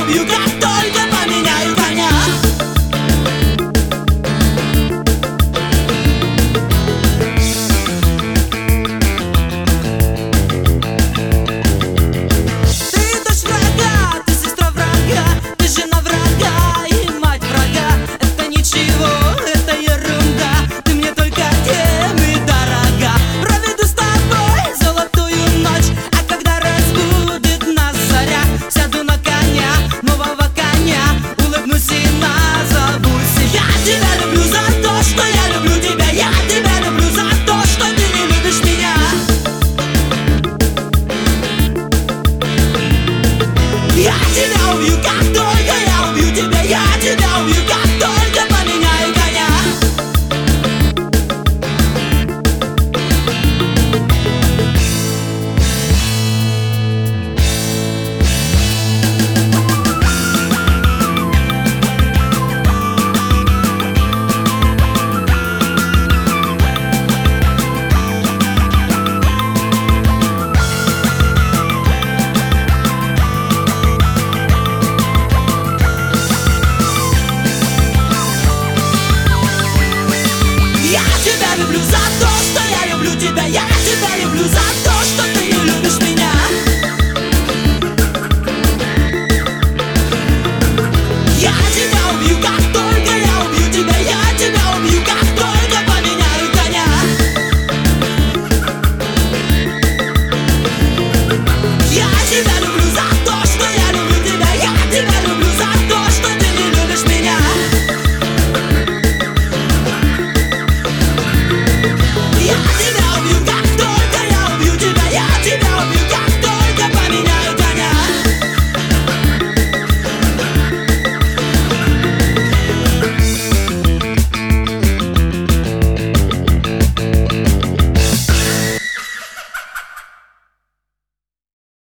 убью, как только поменяю коня. Ты дочь врага, ты сестра врага, ты жена врага и мать врага. Это ничего, это ерунда, ты мне только тем и дорога. Проведу с тобой золотую ночь, а когда разбудит нас заря, сяду на коня, нового коня, улыбнусь и назовусь. Я тебя люблю за то, что я люблю тебя. Я тебя люблю за то, что ты не любишь меня. Я тебя убью, как только я убью.